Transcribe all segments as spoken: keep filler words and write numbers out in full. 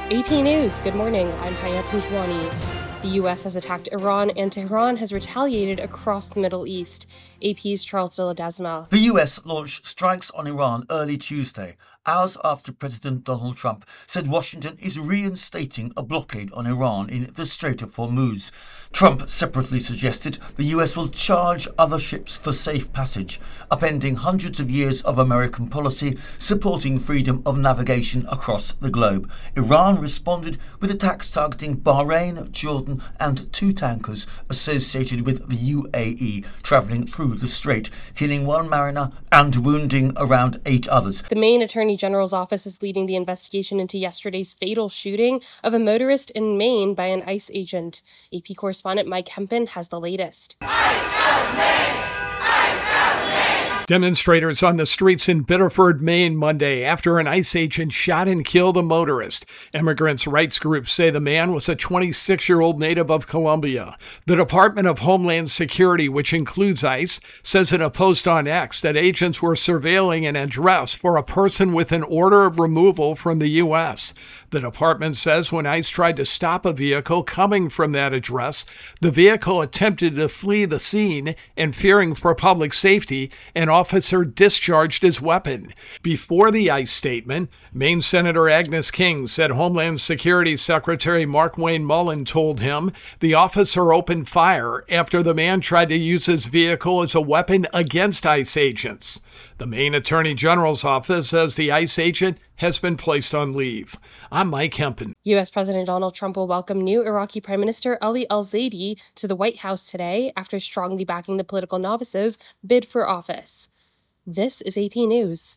A P News, good morning. I'm Haya Pinjwani. The U S has attacked Iran and Tehran has retaliated across the Middle East. A P's Charles de Ledesma. The U S launched strikes on Iran early Tuesday, hours after President Donald Trump said Washington is reinstating a blockade on Iran in the Strait of Hormuz. Trump separately suggested the U S will charge other ships for safe passage, upending hundreds of years of American policy supporting freedom of navigation across the globe. Iran responded with attacks targeting Bahrain, Jordan and two tankers associated with the U A E travelling through the strait, killing one mariner and wounding around eight others. The Maine Attorney General's office is leading the investigation into yesterday's fatal shooting of a motorist in Maine by an ICE agent. A P correspondent Mike Hempen has the latest. ICE out Maine! ICE out Maine! Demonstrators on the streets in Biddeford, Maine Monday after an ICE agent shot and killed a motorist. Immigrants' rights groups say the man was a twenty-six-year-old native of Colombia. The Department of Homeland Security, which includes ICE, says in a post on X that agents were surveilling an address for a person with an order of removal from the U S. The department says when ICE tried to stop a vehicle coming from that address, the vehicle attempted to flee the scene, and fearing for public safety, an officer discharged his weapon. Before the ICE statement, Maine Senator Agnes King said Homeland Security Secretary Markwayne Mullin told him the officer opened fire after the man tried to use his vehicle as a weapon against ICE agents. The Maine Attorney General's office says the ICE agent has been placed on leave. I'm Mike Hempen. U S President Donald Trump will welcome new Iraqi Prime Minister Ali al-Zaidi to the White House today after strongly backing the political novice's bid for office. This is A P News.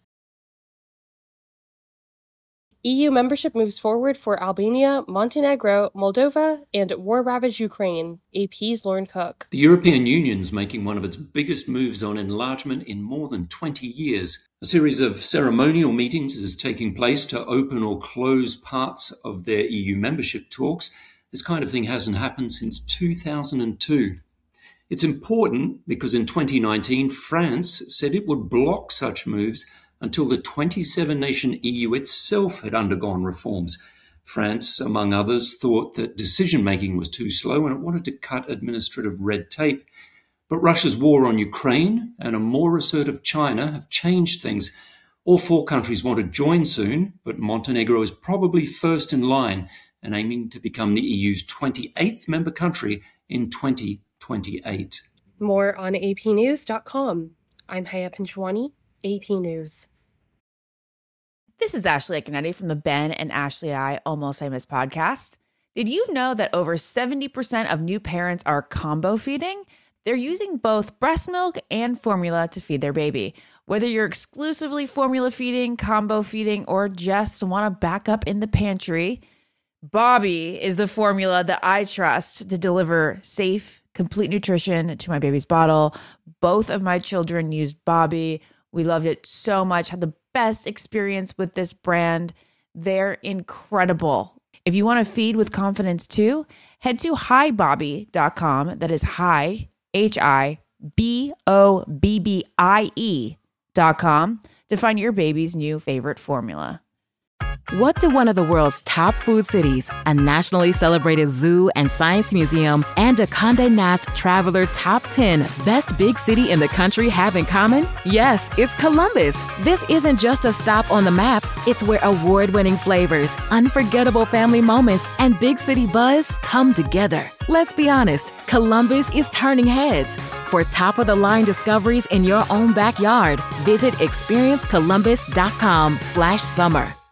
E U membership moves forward for Albania, Montenegro, Moldova, and war-ravaged Ukraine. A P's Lauren Cook. The European Union's making one of its biggest moves on enlargement in more than twenty years. A series of ceremonial meetings is taking place to open or close parts of their E U membership talks. This kind of thing hasn't happened since two thousand two. It's important because in twenty nineteen, France said it would block such moves until the twenty-seven nation E U itself had undergone reforms. France, among others, thought that decision-making was too slow and it wanted to cut administrative red tape. But Russia's war on Ukraine and a more assertive China have changed things. All four countries want to join soon, but Montenegro is probably first in line and aiming to become the E U's twenty-eighth member country in twenty twenty-eight. More on A P news dot com. I'm Haya Pinjwani, A P News. This is Ashley Econetti from the Ben and Ashley I Almost Famous podcast. Did you know that over seventy percent of new parents are combo feeding? They're using both breast milk and formula to feed their baby. Whether you're exclusively formula feeding, combo feeding, or just want to back up in the pantry, Bobbie is the formula that I trust to deliver safe, complete nutrition to my baby's bottle. Both of my children used Bobbie. We loved it so much, had the best experience with this brand. They're incredible. If you want to feed with confidence too, head to hi bobbie dot com. That is hi, H I B O B B I E dot com to find your baby's new favorite formula. What do one of the world's top food cities, a nationally celebrated zoo and science museum, and a Condé Nast Traveler Top ten Best Big City in the country have in common? Yes, it's Columbus. This isn't just a stop on the map. It's where award-winning flavors, unforgettable family moments, and big city buzz come together. Let's be honest, Columbus is turning heads. For top-of-the-line discoveries in your own backyard, visit experience columbus dot com slash summer.